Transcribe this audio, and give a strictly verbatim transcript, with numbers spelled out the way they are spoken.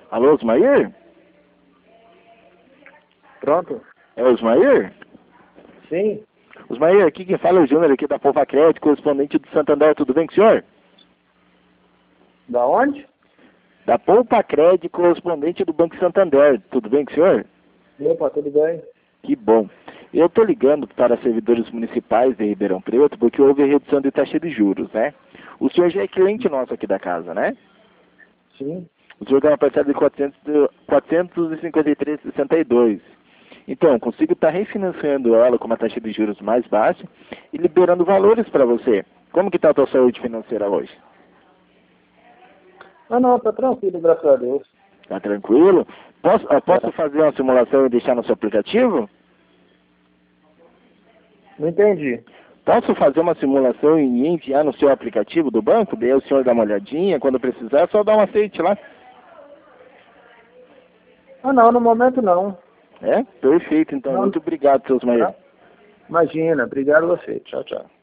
Alô, Osmair? Pronto? É o Osmair? Sim. Osmair, aqui quem fala é o Júnior aqui da Poupa Crédito, correspondente do Santander, tudo bem com o senhor? Da onde? Da Poupa Crédito, correspondente do Banco Santander, tudo bem com o senhor? Opa, tudo bem? Que bom. Eu estou ligando para servidores municipais de Ribeirão Preto porque houve redução de taxa de juros, né? O senhor já é cliente nosso aqui da casa, né? Sim. O senhor ganha uma parcela de quatrocentos e cinquenta e três vírgula sessenta e dois. Então, consigo estar refinanciando ela com uma taxa de juros mais baixa e liberando valores para você. Como que está a tua saúde financeira hoje? Ah, não, tá tranquilo, graças a Deus. Tá tranquilo? Posso, ah, posso É. fazer uma simulação e deixar no seu aplicativo? Não entendi. Posso fazer uma simulação e enviar no seu aplicativo do banco? Daí o senhor dá uma olhadinha, quando precisar, é só dar um aceite lá. Ah, não, no momento não. É? Perfeito, então. Não. Muito obrigado, seus Tá? maiores. Imagina, obrigado a você. Tchau, tchau.